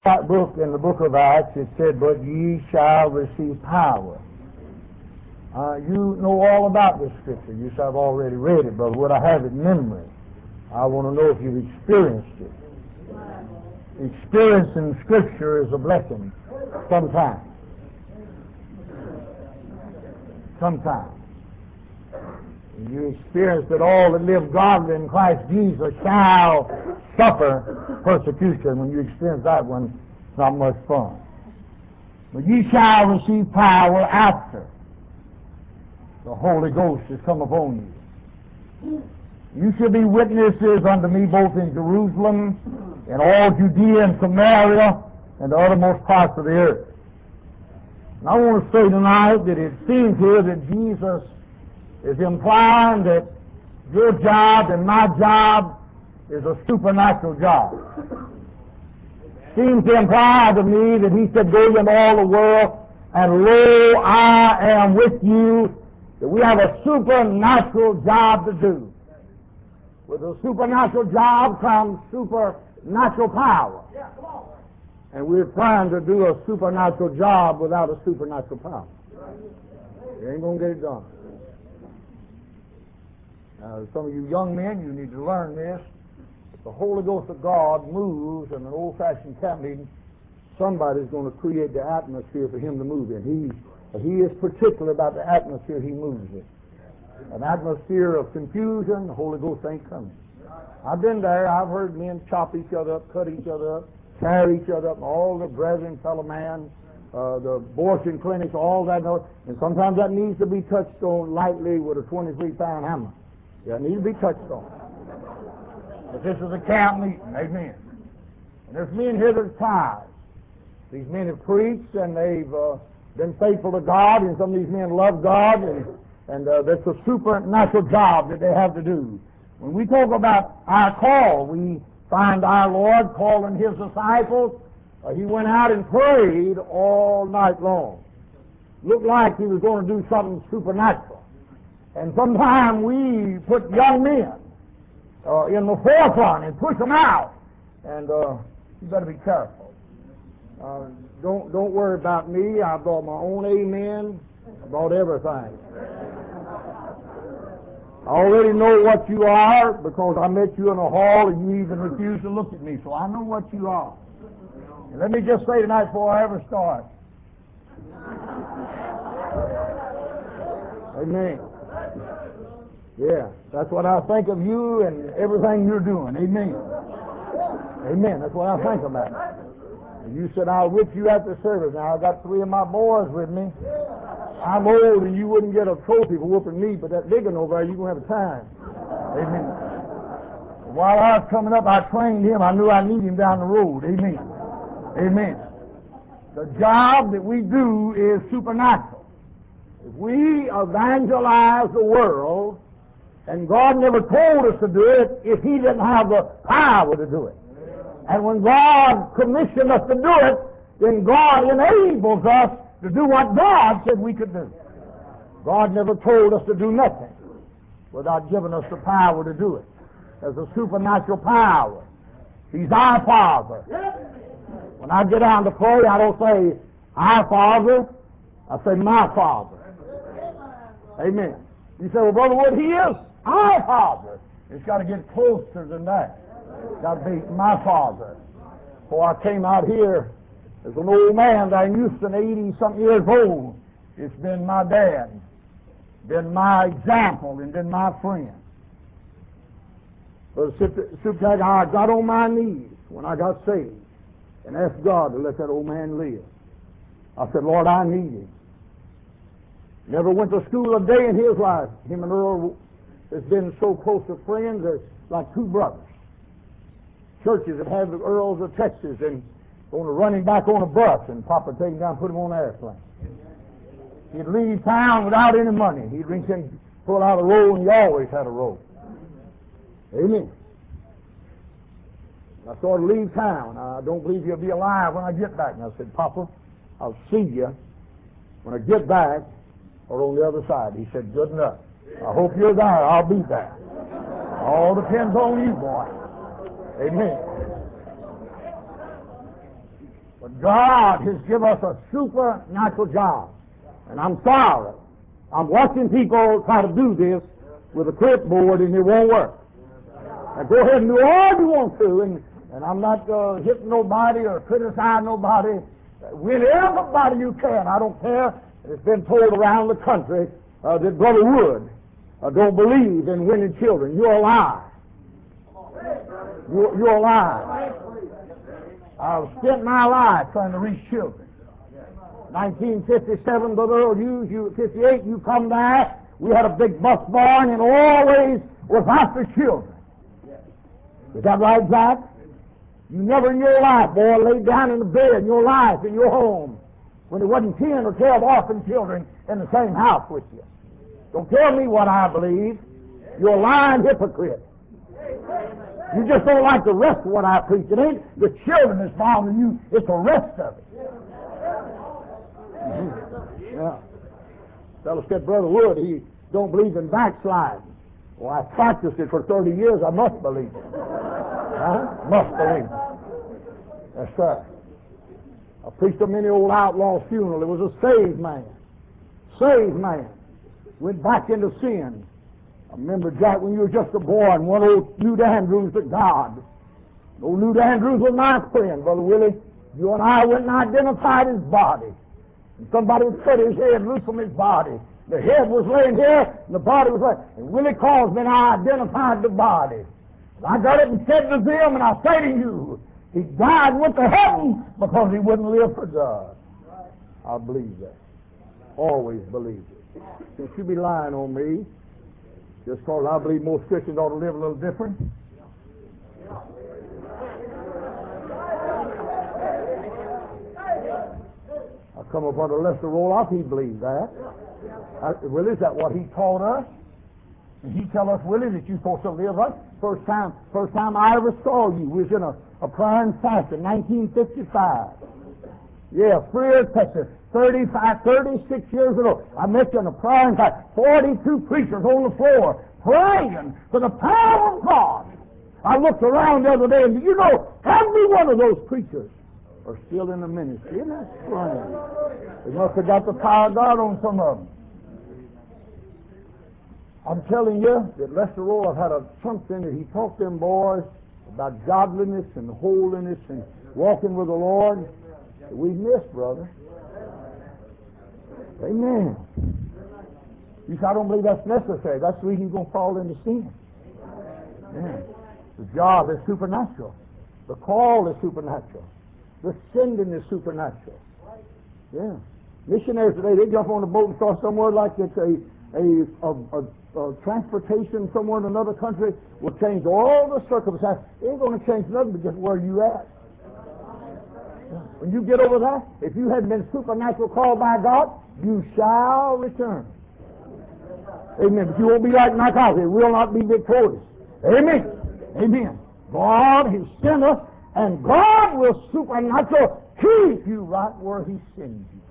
That book in the book of Acts, it said, "But ye shall receive power." You know all about this scripture. You say, "I've already read it, brother. Would I have it in memory?" I want to know if you've experienced it. Experiencing scripture is a blessing sometimes. Sometimes. You experience that all that live godly in Christ Jesus shall suffer persecution. When you experience that one, it's not much fun. But ye shall receive power after the Holy Ghost has come upon you. You shall be witnesses unto me both in Jerusalem, in all Judea and Samaria, and the uttermost parts of the earth. And I want to say tonight that it seems here that Jesus is implying that your job and my job is a supernatural job. Seems to imply to me that he said, "Go into all the world, and lo, I am with you." That we have a supernatural job to do. With a supernatural job comes supernatural power. And we're trying to do a supernatural job without a supernatural power. You ain't going to get it done. Some of you young men, you need to learn this. If the Holy Ghost of God moves in an old-fashioned camp meeting, somebody's going to create the atmosphere for him to move in. He is particular about the atmosphere he moves in. An atmosphere of confusion, the Holy Ghost ain't coming. I've been there. I've heard men chop each other up, cut each other up, tear each other up, and all the brethren, fellow man, the abortion clinics, all that. And sometimes that needs to be touched on lightly with a 23-pound hammer. Yeah, it needs to be touched on. But this is a camp meeting, amen. And there's men here that are tired. These men have preached, and they've been faithful to God, and some of these men love God, and that's a supernatural job that they have to do. When we talk about our call, we find our Lord calling his disciples. He went out and prayed all night long. Looked like he was going to do something supernatural. And sometimes we put young men in the forefront and push them out. And you better be careful. Don't worry about me. I brought my own amen. I brought everything. I already know what you are because I met you in a hall and you even refused to look at me. So I know what you are. And let me just say tonight before I ever start. Amen. Yeah, that's what I think of you and everything you're doing. Amen. Amen. That's what I think about. And you said, "I'll whip you after service." Now, I got 3 of my boys with me. I'm old and you wouldn't get a trophy for whooping me, but that big one over there, you're going to have a time. Amen. While I was coming up, I trained him. I knew I need him down the road. Amen. Amen. The job that we do is supernatural. If we evangelize the world, and God never told us to do it if he didn't have the power to do it. And when God commissioned us to do it, then God enables us to do what God said we could do. God never told us to do nothing without giving us the power to do it. There's a supernatural power. He's our Father. When I get down to pray, I don't say, "Our Father." I say, "My Father." Amen. You say, "Well, Brother Wood, he is our Father." It's got to get closer than that. It's got to be my Father. Before I came out here as an old man down in Houston, 80-something years old, it's been my dad, been my example, and been my friend. Superintendent, I got on my knees when I got saved and asked God to let that old man live. I said, "Lord, I need him." Never went to school a day in his life. Him and Earl has been so close to friends, they're like two brothers. Churches have had the Earls of Texas and going to run him back on a bus and Papa take him down and put him on an airplane. He'd leave town without any money. He'd reach in, pull out a roll, and he always had a roll. Amen. I saw him leave town. "I don't believe he'll be alive when I get back." And I said, "Papa, I'll see you when I get back or on the other side." He said, "Good enough. I hope you're there. I'll be there." All depends on you, boy. Amen. But God has given us a supernatural job. And I'm sorry. I'm watching people try to do this with a clipboard and it won't work. Now go ahead and do all you want to, and I'm not hitting nobody or criticizing nobody. Win everybody you can. I don't care. It's been told around the country that Brother Wood don't believe in winning children. You're a lie. You're a lie. I've spent my life trying to reach children. 1957, Brother Earl Hughes, you 58, you come back. We had a big bus barn and always was after children. Is that right, Jack? You never in your life, boy, laid down in the bed in your life, in your home, when there wasn't 10 or 12 orphan children in the same house with you. Don't tell me what I believe. You're a lying hypocrite. You just don't like the rest of what I preach. It ain't the children that's bothering you, it's the rest of it. Yeah. Fellow said, Brother Wood, he don't believe in backsliding. Well, I practiced it for 30 years. I must believe it. Must believe it. Yes, sir. I preached a many old outlaw's funeral. It was a saved man. Saved man. Went back into sin. I remember, Jack, when you were just a boy, and one old Newt Andrews to God. Old Newt Andrews was my friend, Brother Willie. You and I went and identified his body. And somebody would cut his head loose from his body. The head was laying here, and the body was laying. And Willie calls me, and I identified the body. I got it and said to them, and I say to you, he died and went to heaven because he wouldn't live for God. I believe that. Always believed it. Don't you be lying on me just because I believe most Christians ought to live a little different. I come up under Lester Roloff, he believes that. Willie, is that what he taught us? And he tell us, Willie, that you're supposed to live right? First time I ever saw you was in a prayer and fast in 1955. Yeah, Freer, Texas, 36 years ago. I met you in a prayer and fast. 42 preachers on the floor praying for the power of God. I looked around the other day, and you know, every one of those preachers are still in the ministry. Isn't that strange? They must have got the power of God on some of them. I'm telling you that Lester Roloff had something that he taught them boys about godliness and holiness and walking with the Lord that we missed, brother. Amen. You say, I don't believe that's necessary. That's the reason you're going to fall into sin. Yeah. The job is supernatural. The call is supernatural. The sending is supernatural. Yeah. Missionaries today, they jump on a boat and start somewhere like it's a transportation somewhere in another country will change all the circumstances. It ain't going to change nothing but just where you at. When you get over that, if you hadn't been supernatural called by God, you shall return. Amen. But you won't be like Narcotic. It will not be victorious. Amen. Amen. God has sent us, and God will supernatural keep you right where He sends you.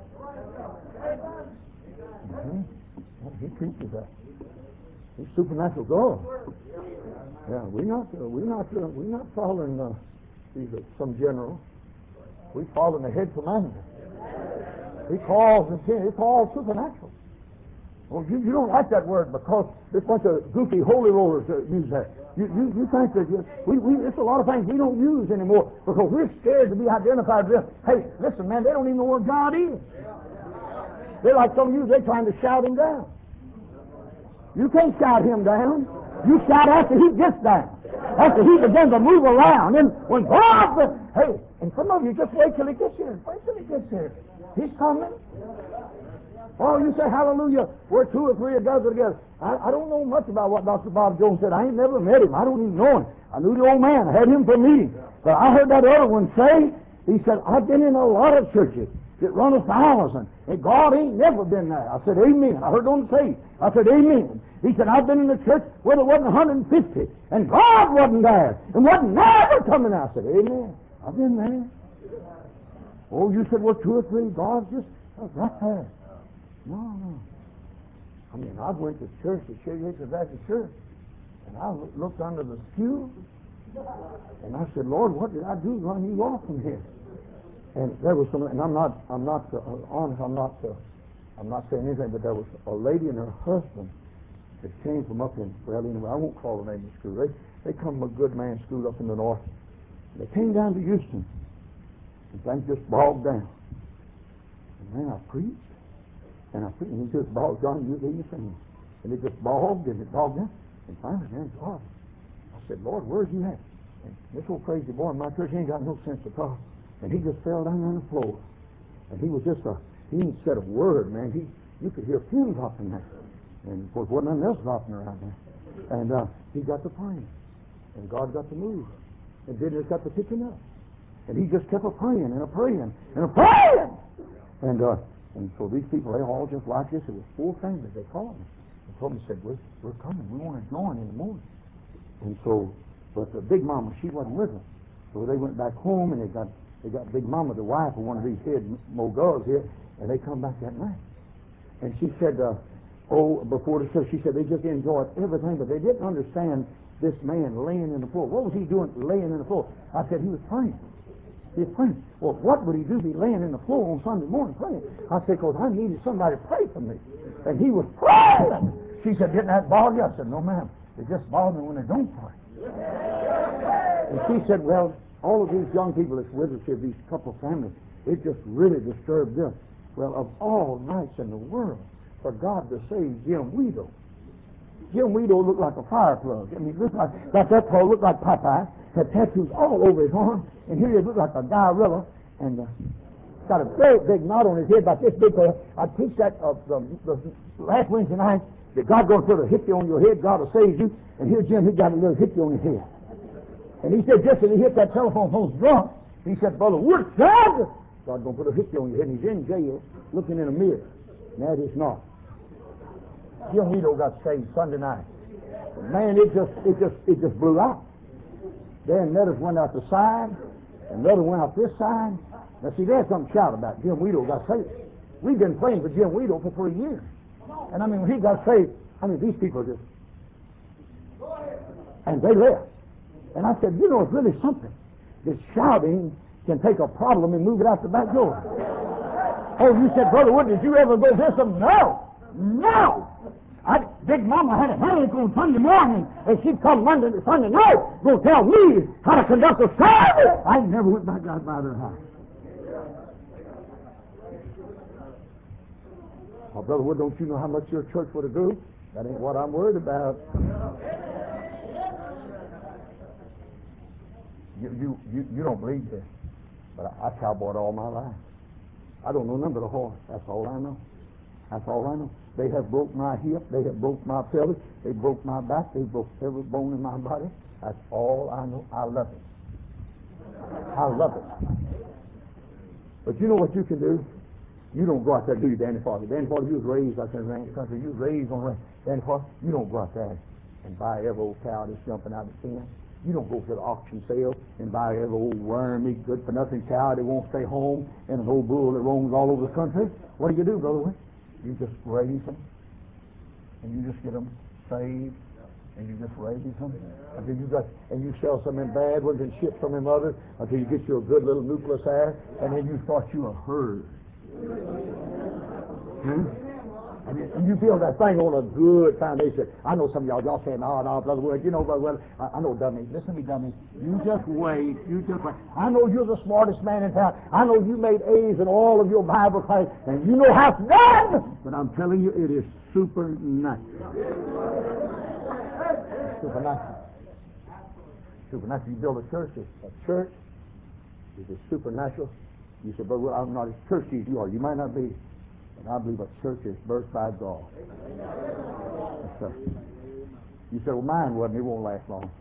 He teaches that. He's supernatural God. Yeah, we're not following some general. We follow the head commander. He calls it's all supernatural. Well, you don't like that word because this bunch of goofy holy rollers use that. You think that it's a lot of things we don't use anymore because we're scared to be identified with. Hey, listen, man, they don't even know where God is. They're like some of you, they're trying to shout Him down. You can't shout Him down. You shout after He gets down. After He begins to move around. And when God, hey, and some of you just wait till He gets here. Wait till He gets here. He's coming. Oh, you say, hallelujah, where two or three are gathered together. I don't know much about what Dr. Bob Jones said. I ain't never met him. I don't even know him. I knew the old man. I had him for a meeting. But I heard that other one say, he said, I've been in a lot of churches that run 1,000, and God ain't never been there. I said, amen. I heard him say, I said, amen. He said, I've been in a church where there wasn't 150, and God wasn't there, and wasn't never coming out. I said, amen. I've been there. Oh, you said, well, two or three, God just right there. No. I mean, I went to church at Cherry Acres Baptist Church, and I looked under the pew, and I said, Lord, what did I do to run you off from here? And there was some, and I'm not honest, I'm not saying anything, but there was a lady and her husband that came from up in, well, anyway, I won't call the name of the school. They come from a good man's school up in the north. They came down to Houston, and things just bogged down. And then I preached, and he just bogged down, you leave your and it just bogged, and it bogged down. And finally, man, God, I said, Lord, where's you at? And this old crazy boy in my church, he ain't got no sense to talk. And he just fell down on the floor. And he was just he ain't said a word, man. You could hear fumes dropping there. And of course, wasn't nothing else dropping around there. And he got to praying. And God got to move. And then it got to picking up. And he just kept praying and praying and praying. And so these people, they all just like this. It was 4 families. They called me. They told me, said, we're coming. We want to join in the morning. And so, but the Big Mama, she wasn't with them. So they went back home, and they got Big Mama, the wife of one of these head moguls here, and they come back that night. And she said, before the service, she said they just enjoyed everything, but they didn't understand this man laying in the floor. What was he doing laying in the floor? I said, he was praying. He was praying. Well, what would he do be laying in the floor on Sunday morning praying? I said, because I needed somebody to pray for me. And he was praying. She said, didn't that bother you? I said, no, ma'am. It just bothers me when they don't pray. And she said, well, all of these young people that's with us here, these couple families, it just really disturbed them. Well, of all nights in the world, for God to save Jim Weedle. Jim Weedle looked like a fire plug. I mean, looked like that fellow looked like Popeye, had tattoos all over his arm, and here he looked like a gorilla, and got a very big knot on his head about this big. I preached that the last Wednesday night, that God's going to put a hickey on your head, God will save you, and here Jim, he got a little hickey on his head. And he said, just as he hit that telephone phone drunk, he said, Brother Wood, God's going to put a hickey on your head, and he's in jail looking in a mirror. And that is not. Jim Weedle got saved Sunday night. And man, it just blew out. Then letters went out the side, and letters went out this side. Now see, there's something to shout about. Jim Weedle got saved. We've been praying for Jim Weedle for 3 years. And I mean, when he got saved, I mean, these people just, and they left. And I said, you know, it's really something. This shouting can take a problem and move it out the back door. Oh, you said, Brother Wood, did you ever go visit them? No! Big Mama had a headache on Sunday morning, and she'd come Sunday night, go tell me how to conduct a service. I never went back out by their house. Oh, Brother Wood, don't you know how much your church would have grew? That ain't what I'm worried about. You don't believe this, but I cowboyed all my life. I don't know none but a horse. That's all I know. That's all I know. They have broke my hip. They have broke my pelvis. They broke my back. They broke every bone in my body. That's all I know. I love it. I love it. But you know what you can do? You don't go out there, do you, Danny Farley? Danny Farley, you was raised out there in the ranch country. You was raised on ranch. Danny Farley, you don't go out there and buy every old cow that's jumping out of the pen. You don't go to the auction sale and buy every old wormy, good-for-nothing cow that won't stay home and an old bull that roams all over the country. What do you do, Brother Wayne? You just raise them, and you just get them saved, and you just raise them until you sell some of them bad ones and ship some of them others until you get you a good little nucleus there, and then you start you a herd. And you build that thing on a good foundation. I know some of y'all say, no, Brother Wood, you know, Brother Wood, I know, dummy. Listen to me, dummy. You just wait. I know you're the smartest man in town. I know you made A's in all of your Bible classes, and you know how it's done. But I'm telling you, it is supernatural. Supernatural. Supernatural. You build a church. A church is supernatural. You say, Brother Wood, I'm not as churchy as you are. You might not be. And I believe a church is birthed by God. Yes, you say, well, mine wasn't. It won't last long.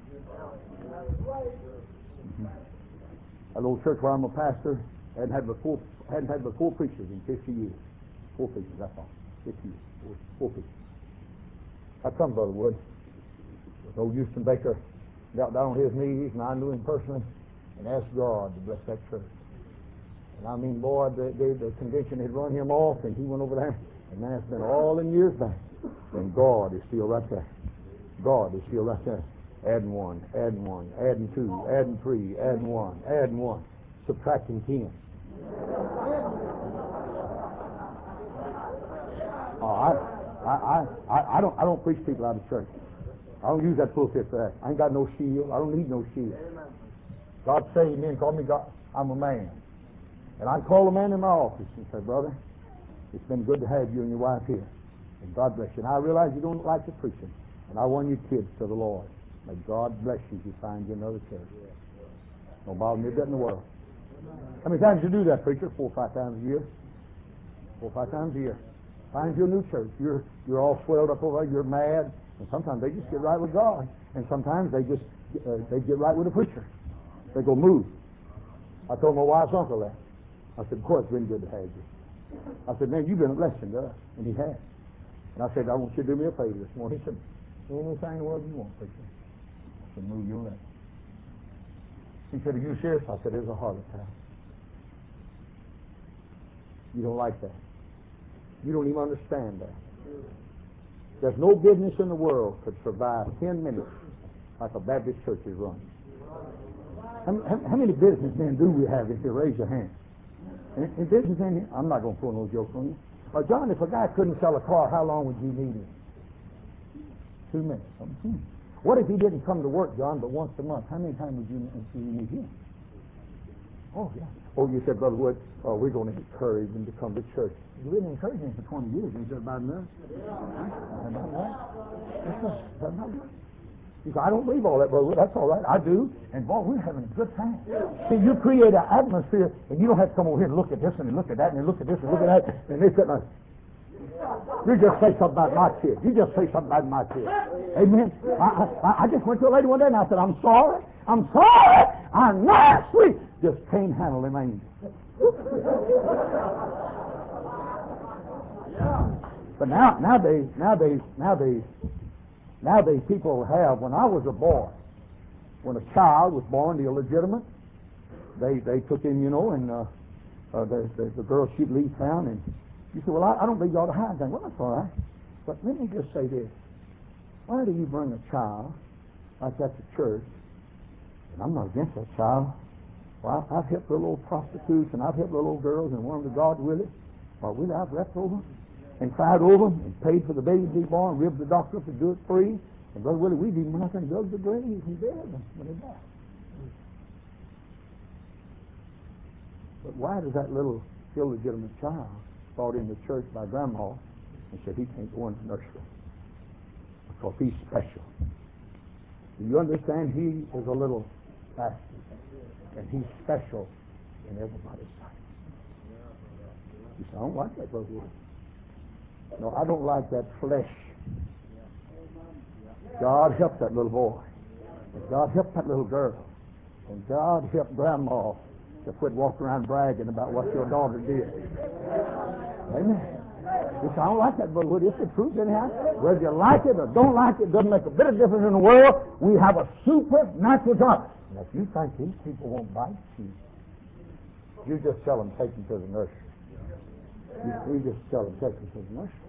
That old church where I'm a pastor hadn't had but four preachers in 50 years. 4 preachers, that's all. 50 years. 4 preachers. I come, Brother Wood. Old Houston Baker got down on his knees, and I knew him personally, and asked God to bless that church. And I mean, boy, the convention had run him off, and he went over there. And that's been all in years back. And God is still right there. God is still right there. Adding 1, adding 2, adding 3, adding 1, subtracting 10. I don't preach people out of church. I don't use that pulpit for that. I ain't got no shield. I don't need no shield. God saved me and called me God. I'm a man. And I call a man in my office and say, brother, it's been good to have you and your wife here. And God bless you. And I realize you don't like the preaching. And I want your kids to the Lord. May God bless you if you find you another church. Don't bother me a bit in the world. How many times you do that, preacher? 4 or 5 times a year. 4 or 5 times a year. Find you a new church. You're all swelled up over there. You're mad. And sometimes they just get right with God. And sometimes they just they get right with the preacher. They go move. I told my wife's uncle that. I said, boy, it's been good to have you. I said, man, you've been a blessing to us. And he has. And I said, I want you to do me a favor this morning. He said, anything in the world you want, preacher. I said, move your leg. He said, are you serious? I said, it's a heart attack. You don't like that. You don't even understand that. There's no business in the world could survive 10 minutes like a Baptist church is run. How many businessmen do we have in here? Raise your hand. In businessmen, I'm not going to pull no jokes on you. John, if a guy couldn't sell a car, how long would you need him? 2 minutes. What if he didn't come to work, John, but once a month? How many times would you need him? Oh, yeah. Oh, you said, Brother Wood, we're going to encourage him to come to church. You've been encouraging him for 20 years. Ain't that about enough? About that? That's about enough. You say, I don't believe all that, Brother Wood. That's all right. I do. And, boy, we're having a good time. See, you create an atmosphere, and you don't have to come over here and look at this and look at that and look at this and look at that. And they sit there. You just say something about my kid. You just say something about my kid. Amen. I just went to a lady one day and I said, I'm sorry. I'm not sweet. Just can't handle them angels. But nowadays people have, when I was a boy, when a child was born illegitimate, they took him, and the girl, she'd leave town, and you say, well, I don't believe you ought to hide anything. Well, that's all right. But let me just say this. Why do you bring a child like that to church? And I'm not against that child. Well, I've helped little old prostitutes, and I've helped little old girls, and won to God with it. Well, I've wept over them and cried over them and paid for the baby to be born, ribbed the doctor up to do it free. And Brother Willie, we've even went out there and dug the graves and buried them when they died. But why does that little illegitimate child brought into church by grandma and said he can't go in the nursery because he's special? Do you understand? He is a little bastard, and he's special in everybody's sight. You say, I don't like that, Brother Wood. No, I don't like that flesh. God help that little boy, and God help that little girl, and God help grandma to quit walking around bragging about what your daughter did. Amen. You say, I don't like that, Brother Wood. It's the truth anyhow. Whether you like it or don't like it, doesn't make a bit of difference in the world. We have a supernatural God. And if you think these people won't bite you, you just tell them, take them to the nursery. You just tell them, take them to the nursery.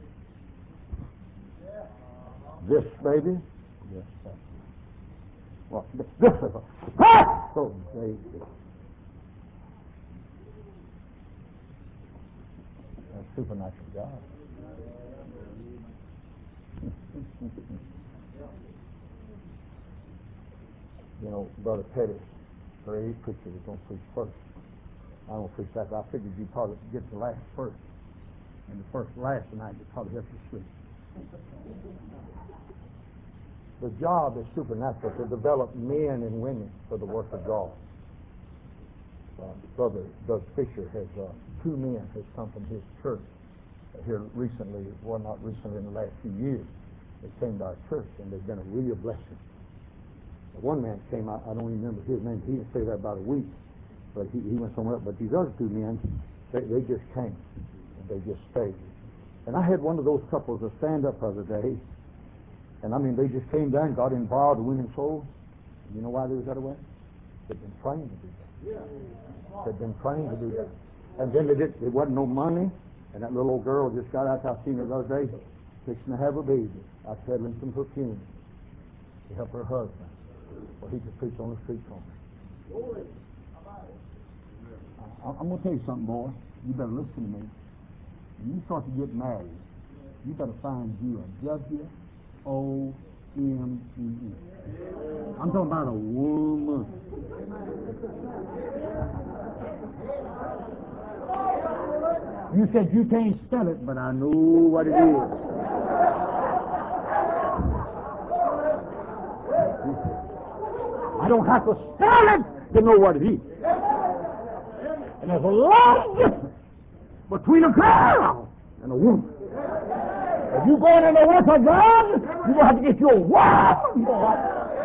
This baby, yes, that's well, this is a so baby. That's supernatural God. Brother Pettis, great preacher, was going to preach first. I don't preach that, but I figured you'd probably get the last first. And the first last tonight would probably help you sleep. The job is supernatural, to develop men and women for the work of God. Brother Doug Fisher has 2 men has come from his church here recently. Well, not recently, in the last few years. They came to our church, and they've been a real blessing. One man came, I don't remember his name. He didn't stay there about a week, but he went somewhere else. But these other 2 men, they just came, and they just stayed. And I had one of those couples a stand up the other day, and I mean, they just came down, got involved in women's souls. You know why they was that way? They'd been trained to do that. They'd been trained to do that. And then there wasn't no money, and that little old girl just got out. I seen her the other day, fixing to have a baby. I peddling some perfume to help her husband, or he could preach on the street corner. I'm going to tell you something, boy. You better listen to me. When you start to get married, you better find you a W-O-M-E-N. I'm talking about a woman. You said you can't spell it, but I know what it is. I don't have to spell it to know what it is. And there's a lot of difference between a girl and a woman. If you're going in the work of God, you're going to have to get you a woman, boy.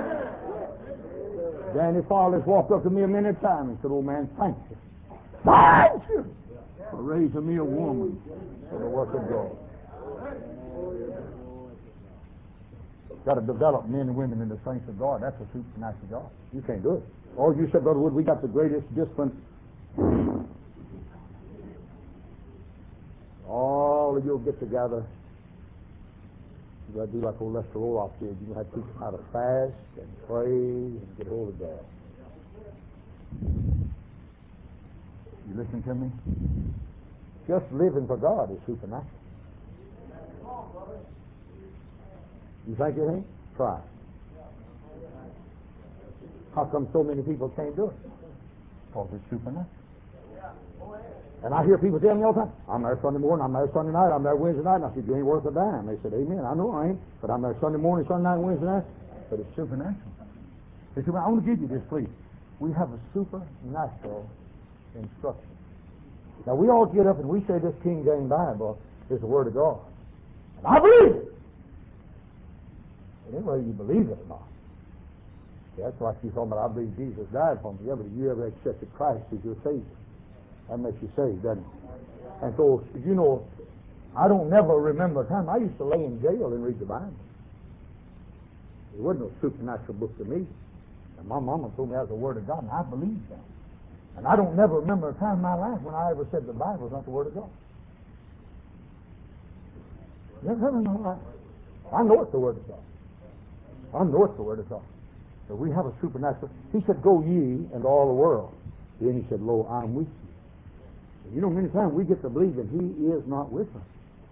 Danny Farley's walked up to me a many times and said, "Old man, thank you. Thank you for raising me a woman for the work of God." Got to develop men and women in the saints of God. That's a supernatural God. You can't do it. Oh, you said, Brother Wood, we got the greatest discipline. All of you'll get together. You got to do like old Lester Roloff did. You have to teach them how to fast and pray and get hold of God. You listen to me? Just living for God is supernatural. You think it ain't? Try. How come so many people can't do it? Because it's supernatural. And I hear people tell me all the time, "I'm there Sunday morning, I'm there Sunday night, I'm there Wednesday night." And I said, "You ain't worth a dime." They said, "Amen." I know I ain't, but I'm there Sunday morning, Sunday night, Wednesday night. But it's supernatural. It's supernatural. I want to give you this, please. We have a supernatural instruction. Now, we all get up and we say this King James Bible is the Word of God. And I believe it. But anyway, you believe it or not. Yeah, that's like you talking about, "I believe Jesus died for me." Yeah, but have you ever accepted Christ as your Savior? That makes you saved, doesn't it? And so, you know, I don't never remember a time. I used to lay in jail and read the Bible. It wasn't a supernatural book to me. And my mama told me that was the Word of God, and I believed that. And I don't never remember a time in my life when I ever said the Bible was not the Word of God. Never in my life. I know it's the Word of God. I know it's the Word of God. So we have a supernatural. He said, "Go ye into all the world." Then he said, "Lo, I'm with you." You know, many times we get to believe that He is not with us.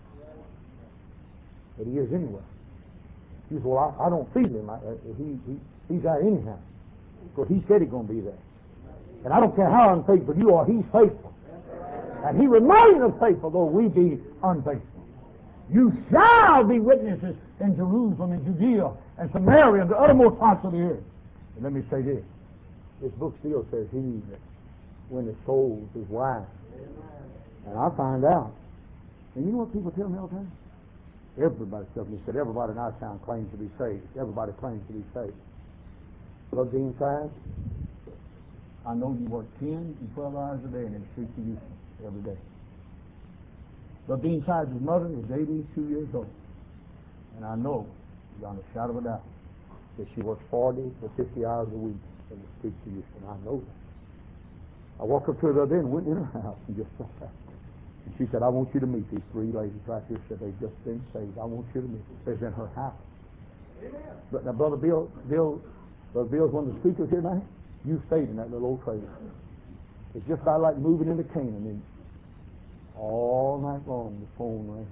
But He is anywhere. He says, "Well, I don't feel Him. He's there anyhow." Because He said He's going to be there. And I don't care how unfaithful you are, He's faithful. And He remains faithful, though we be unfaithful. You shall be witnesses in Jerusalem and Judea and Samaria and the uttermost parts of the earth. And let me say this. This book still says He that winneth souls is wise. And I find out. And you know what people tell me all the time? Everybody tells me, said, everybody in our town claims to be saved. Everybody claims to be saved. Brother Dean Sides, I know you work 10 and 12 hours a day in the streets of Houston every day. Brother Dean Sides' mother is 82 years old. And I know, beyond a shadow of a doubt, that she works 40 to 50 hours a week in the streets of Houston. I know that. I walked up to her the other day and went in her house and just sat there. And she said, "I want you to meet these three ladies right here." Said they've just been saved. I want you to meet them. They're in her house. Amen. But now, Brother Bill's one of the speakers here tonight. You stayed in that little old trailer. It's just about like moving into Canaan. And all night long, the phone rang.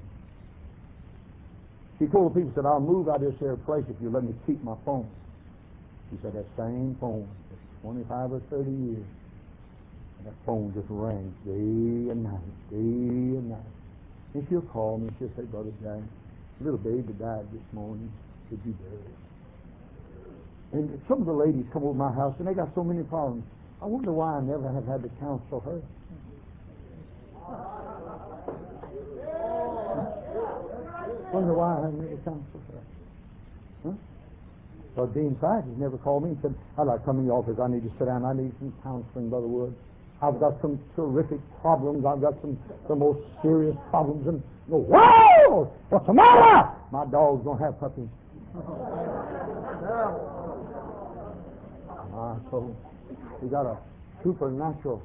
She told the people, said, "I'll move out of this here place if you let me keep my phone." She said, "That same phone, for 25 or 30 years. And that phone just rang day and night, day and night." And she'll call me and she'll say, "Brother Jack, little baby died this morning. Could you bury it?" And some of the ladies come over my house and they got so many problems. I wonder why I never have had to counsel her. Wonder why I haven't never counseled her. Huh? So Dean Sides has never called me and said, "I'd like to come in the office. I need to sit down. I need some counseling, Brother Wood. I've got some terrific problems. I've got some the most serious problems." And go, "Whoa! What's the matter?" My dog's going to have puppies. So we got a supernatural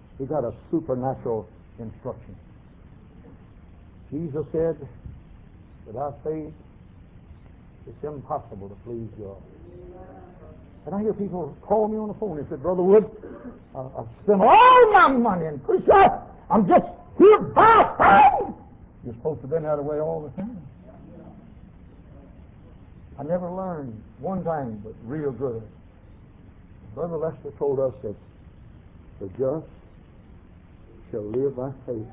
instruction. Jesus said, "Without faith, it's impossible to please God." And I hear people call me on the phone and say, Brother Wood, I've spent all my money and preacher, I'm just here by faith. You're supposed to have been that way all the time. I never learned one thing but real good. Brother Lester told us that the just shall live by faith.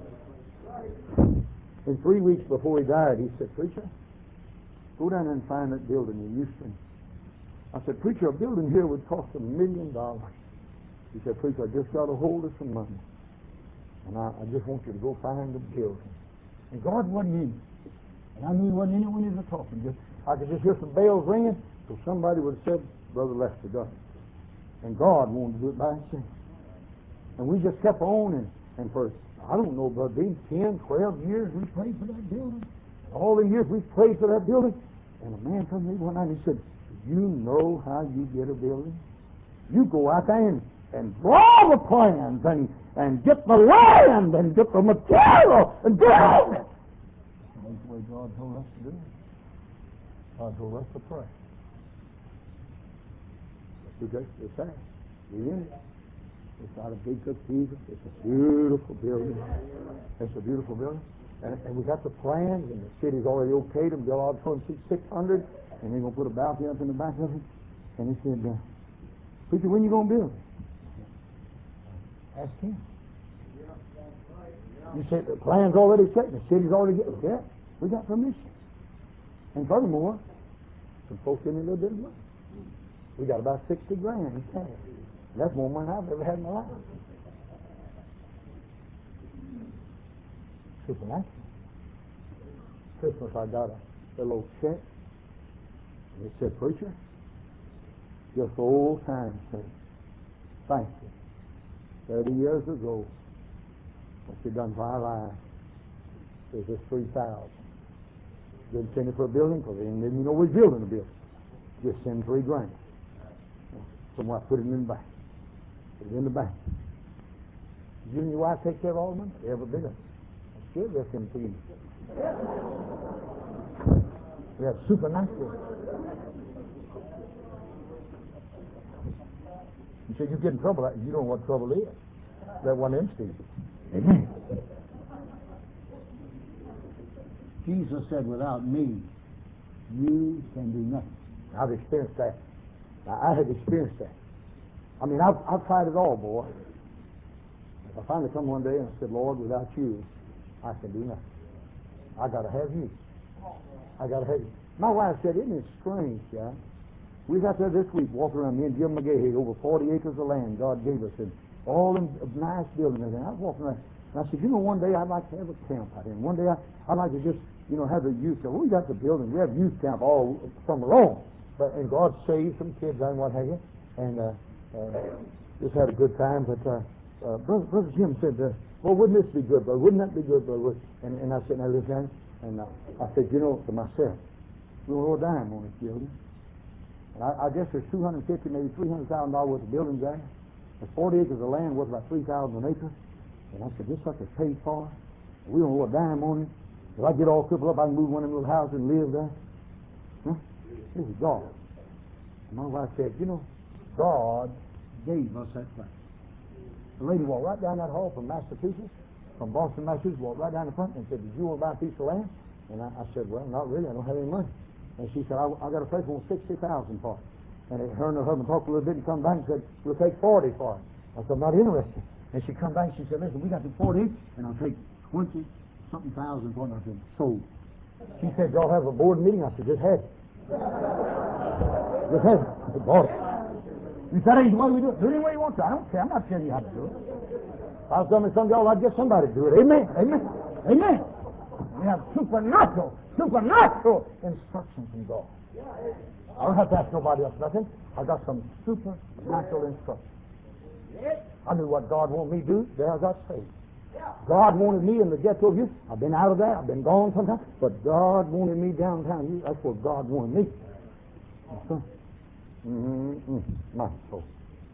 And 3 weeks before he died, he said, Preacher, go down there and find that building in Houston. I said, Preacher, a building here would cost $1 million. He said, Preacher, I just got a hold of some money. And I just want you to go find the building. And God wasn't in it. And I knew he wasn't in it when he was talking. I could just hear some bells ringing, so somebody would have said, Brother Lester done it. And God wanted to do it by himself. And we just kept on, and for, I don't know, Brother Dean, 10, 12 years we prayed for that building. All the years we prayed for that building. And a man told me one night, he said, you know how you get a building? You go out there and draw the plans and get the land and get the material and build it. That's the way God told us to do it. God told us to pray. It's that. We're in it. It's not a big cathedral. It's a beautiful building. It's a beautiful building. And we got the plans, and the city's already okayed them. Bill Auditorium seats 600, and they're going to put a balcony up in the back of it. And he said, Preacher, when you going to build it? Ask him. You said the plan's already set, and the city's already getting it. Yeah, we got permission. And furthermore, some folks give me a little bit of money. We got about 60 grand in cash. That's more money I've ever had in my life. Supernatural. Christmas, I got a little check. And it said, Preacher, just old times, sir. Thank you. 30 years ago, what you done for our lives is this 3,000. Didn't send it for a building, because they didn't even know we're building a building. Just send 3 grand. So I put it in the bank. Put it in the bank. You and your wife take care of all the money? Every bit of it. That's good, that's in peace. We have supernatural. You say you get in trouble, you don't know what trouble is. That one instinct. Amen. Jesus said, without me, you can do nothing. I've experienced that. I have experienced that. I mean, I've tried it all, boy. If I finally come one day and I said, Lord, without you, I can do nothing. I got to have you. I got to have you. My wife said, isn't it strange, John? We got there this week, walking around, me and Jim McGahey, over 40 acres of land God gave us, and all them nice buildings. And I was walking around, and I said, one day I'd like to have a camp out here. And one day I'd like to just, have a youth camp. We got the building. We have youth camp all summer long. And God saved some kids and what have you. And just had a good time. But Brother Jim said, well, wouldn't this be good, brother? Wouldn't that be good, brother? And I said, now listen, and I said, to myself, we won't owe a dime on this building. And I guess there's $250,000, maybe $300,000 worth of buildings there. There's 40 acres of land worth about $3,000 an acre. And I said, this sucker's paid for. We don't owe a dime on it. If I get all crippled up, I can move one of them little houses and live there. Huh? This is God. And my wife said, God gave us that place. The lady walked right down that hall from Massachusetts, from Boston, Massachusetts, walked right down the front and said, did you want to buy a piece of land? And I said, well, not really. I don't have any money. And she said, I got a place for $60,000 for it. And her and her husband talked a little bit and come back and said, we'll take 40 for it. I said, I'm not interested. And she come back and she said, listen, we got the 40 and I'll take 20-something thousand for it. And I said, sold. She said, y'all have a board meeting? I said, just had it. Just had it. I said, bought it. You said, ain't the way we do it. Do it any way you want to. I don't care. I'm not telling you how to do it. If I was done with some y'all, I'd get somebody to do it. Amen. Amen. Amen. We have supernatural instruction from God. I don't have to ask nobody else nothing. I got some supernatural instruction. I knew what God wanted me to do. There I got saved. God wanted me in the ghetto of you. I've been out of there. I've been gone sometimes. But God wanted me downtown. That's where God wanted me. My soul.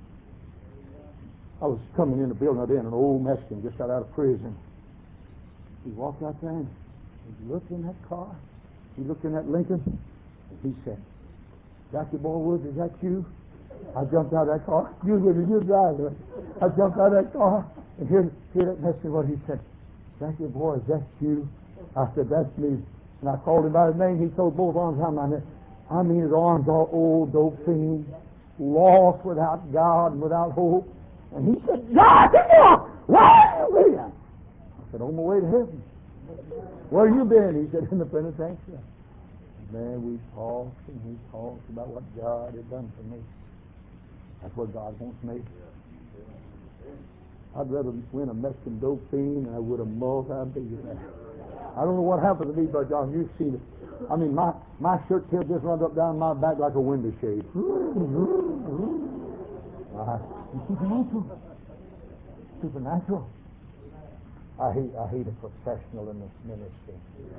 I was coming in the building today, and an old Mexican just got out of prison. He walked out there and he looked in that car. He looked in that Lincoln, and he said, Dr. Ballwood, is that you? I jumped out of that car. You drive it. I jumped out of that car, and here that messenger, what he said, "Thank you, boy, is that you?" I said, "That's me." And I called him by his name. He threw both arms around my neck. I mean, his arms all old, dope fiend, lost without God and without hope. And he said, "God, where are you been?" I said, "On my way to heaven." "Where you been?" He said, "In the penitentiary." Man, we talked and we talked about what God had done for me. That's what God wants me. I'd rather win a Mexican dope fiend than I would a multi-billionaire. I don't know what happened to me, but John, you've seen it. I mean, my shirt tail just runs up down my back like a window shade. Supernatural. Supernatural. I hate a professional in this ministry.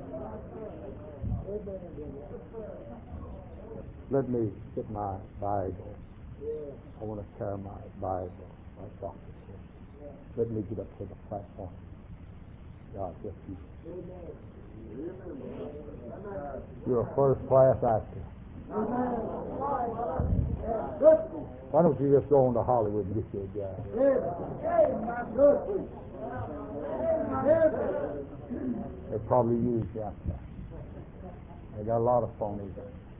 Let me get my Bible. I want to carry my Bible, like Dr. said. Let me get up to the platform. God bless you. You're a first-class actor. Why don't you just go on to Hollywood and get you a job? They probably use you out there. They got a lot of phonies.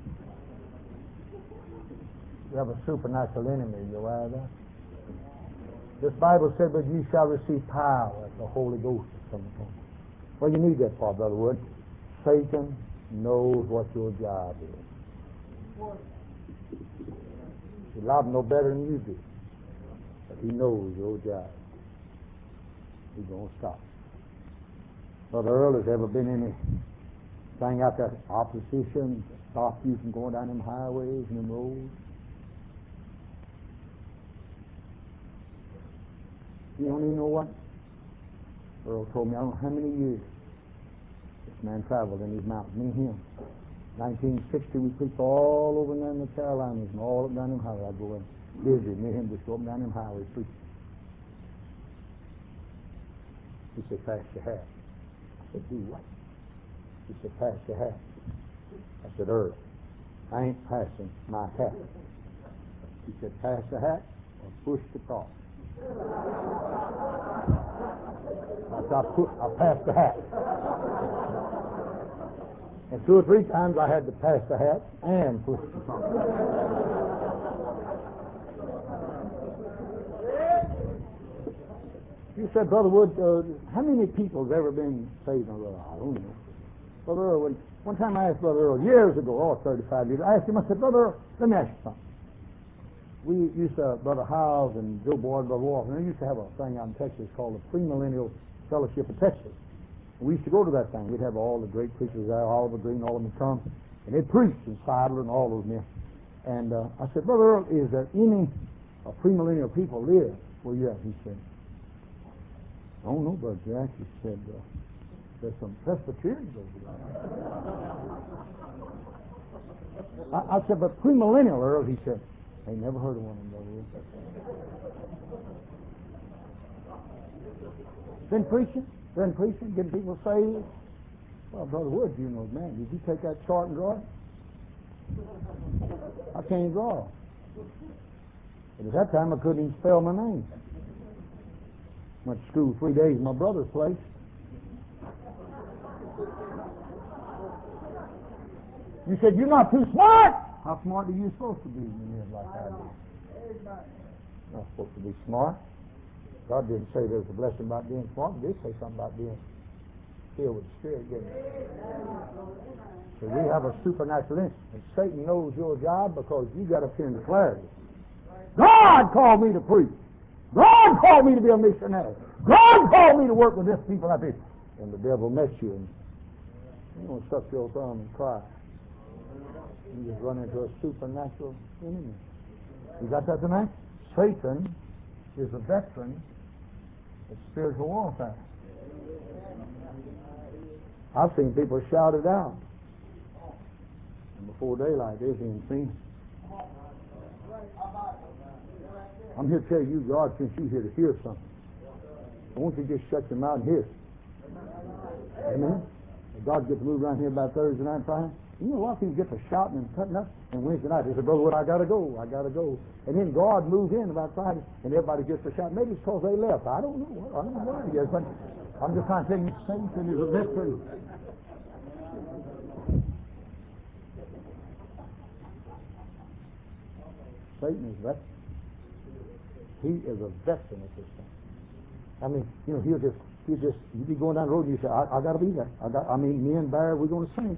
You have a supernatural enemy. You aware of that? This Bible said, "But ye shall receive power as the Holy Ghost is come upon you." Well, you need that part, Brother Wood. Satan knows what your job is. He loves no better than you do. But he knows your job. He's going to stop. Brother Earl, has ever been anything out there, opposition, to stop you from going down them highways and them roads? You don't even know what? Earl told me, I don't know how many years this man traveled in these mountains, me and him. 1960, we preached all over down the Carolinas and all up down them highways. I'd go and visit, me and him just go up and down them highways preaching. He said, "Pass your hat." I said, "Do what?" He said, "Pass your hat." I said, "Earl, I ain't passing my hat." He said, "Pass the hat or push the car." I passed the hat. And 2 or 3 times I had to pass the hat and push the car. You said, "Brother Wood, how many people have ever been saved?" I don't know. Brother Earl, one time I asked Brother Earl, years ago, 35 years, I asked him, I said, "Brother Earl, let me ask you something. We used to, Brother Howes and Joe Boyd, Brother Walton, they used to have a thing out in Texas called the Premillennial Fellowship of Texas. And we used to go to that thing. We'd have all the great preachers there, Oliver Green, all of them come, and they'd preach, and Seidler and all those men. And I said, "Brother Earl, is there any premillennial people live where you at?" He said, "I don't know, Brother Jack." He said, "There's some Presbyterians over there." I said, "But premillennial, Earl," he said, "I ain't never heard of one of them, Brother Wood." Been preaching, getting people saved. Well, Brother Wood, you know, man, did you take that chart and draw it? I can't draw. But at that time, I couldn't even spell my name. Went to school 3 days at my brother's place. You said, "You're not too smart." How smart are you supposed to be when you live like that? Not supposed to be smart. God didn't say there's a blessing about being smart. He did say something about being filled with the Spirit, didn't he? So we have a supernatural instinct. And Satan knows your job because you got up here and declared it. God called me to preach. God called me to be a missionary. God called me to work with this people out there. And the devil met you, and you don't suck your thumb and cry. You just run into a supernatural enemy. You got that tonight? Satan is a veteran of spiritual warfare. I've seen people shout it out. And before daylight, they're being seen. I'm here to tell you, God sent you here to hear something. So won't you just shut your mouth and hear? Amen? And God gets moved around here about Thursday night, Friday. You know, a lot of people get to shouting and cutting up, and Wednesday night they say, Brother Wood, I got to go. And then God moves in about Friday, and everybody gets to shout. Maybe it's because they left. I don't know. I don't know why it is, but I'm just trying to tell you, Satan is a veteran. Satan is a veteran. He is a veteran at this thing. I mean, you know, he'll just, you be going down the road and you say, I got to be there. Me and Barry, we're going to sing.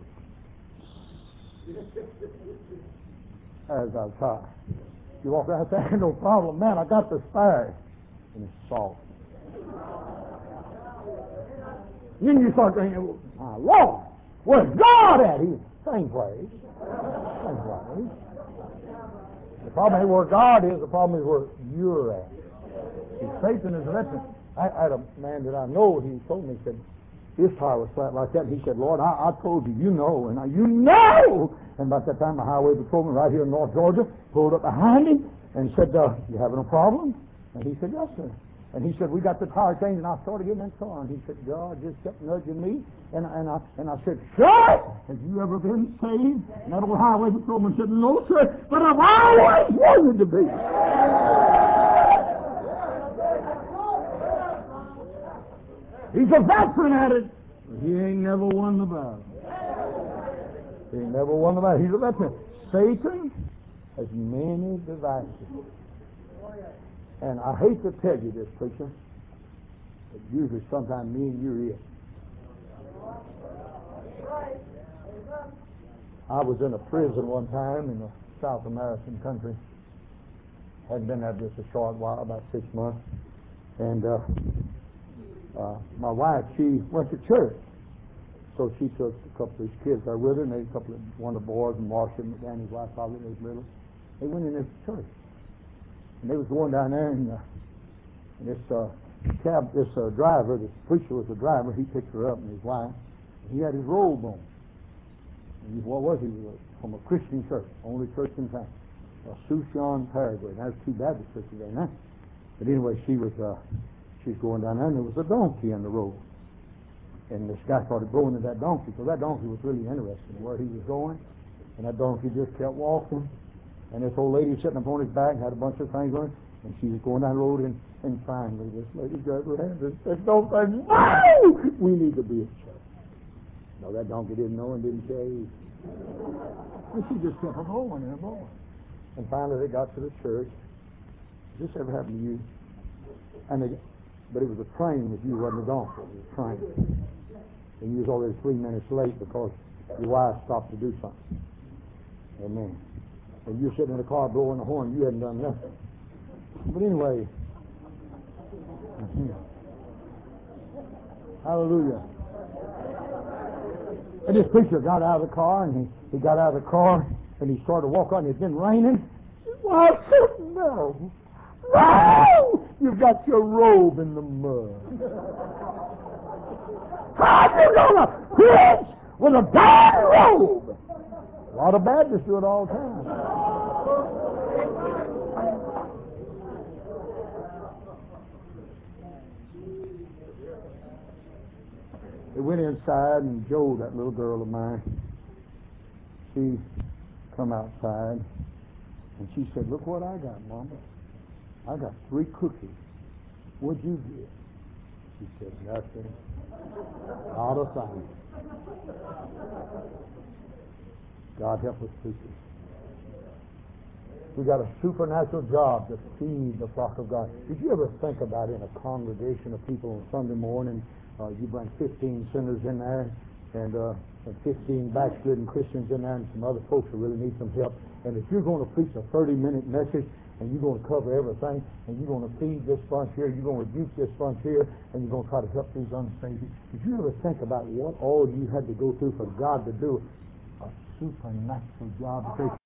As I try. You walk out there, no problem. Man, I got the spare. And it's soft. Then you start thinking, my Lord, where's God at? He's same place. Same place. The problem ain't where God is, the problem is where you're at. See, Satan is a veteran. I had a man that I know, he told me, he said, his tire was flat like that. And he said, Lord, I told you, you know. And you know! And about that time, a highway patrolman right here in North Georgia pulled up behind him and said, you having a problem? And he said, yes, sir. And he said, we got the tire changed. And I started getting in that car. And he said, God just kept nudging me. And I said, sir, have you ever been saved? And that old highway patrolman said, no, sir, but I've always wanted to be. He's a veteran at it. He ain't never won the battle. He ain't never won the battle. He's a veteran. Satan has many devices. And I hate to tell you this, preacher, but usually sometimes me and you're it. I was in a prison one time in a South American country. Hadn't been there just a short while, about 6 months. And my wife, she went to church. So she took a couple of these kids there with her, and they one of the boys, and Marcia, and Danny's wife, probably, they was little. They went in this church. And they was going down there, and this driver, this preacher was the driver, he picked her up, and his wife, and he had his robe on. And what was he? He was from a Christian church, only church in town. Asunción, Paraguay. There's 2 Baptist churches there now. But anyway, she was going down there, and there was a donkey in the road. And this guy started going to that donkey, because that donkey was really interested in where he was going. And that donkey just kept walking. And this old lady sitting up on his back had a bunch of things on it, and she was going down the road, and finally this lady grabbed her hand and said, "Don't say no! We need to be at church." No, that donkey didn't know and didn't care either. And she just kept on going and going. And finally they got to the church. Has this ever happened to you? But it was a train if you wasn't a donkey. It was a train. And you was already 3 minutes late because your wife stopped to do something. Amen. And you're sitting in the car blowing the horn. You hadn't done nothing. But anyway. Hallelujah. And this preacher got out of the car, and he got out of the car, and he started to walk on. It's been raining. Well, no. No! You've got your robe in the mud. How you gonna preach with a bad robe? A lot of Baptists do it all the time. They went inside, and Jo, that little girl of mine, she come outside, and she said, "Look what I got, Mama. I got 3 cookies. What'd you get?" She said, "Nothing. Not a thing." God help us, preachers. We got a supernatural job to feed the flock of God. Did you ever think about in a congregation of people on Sunday morning, you bring 15 sinners in there, and 15 backslidden Christians in there, and some other folks who really need some help. And if you're going to preach a 30-minute message, and you're going to cover everything, and you're going to feed this bunch here, you're going to rebuke this bunch here, and you're going to try to help these unsaved. Did you ever think about what all you had to go through for God to do a supernatural job?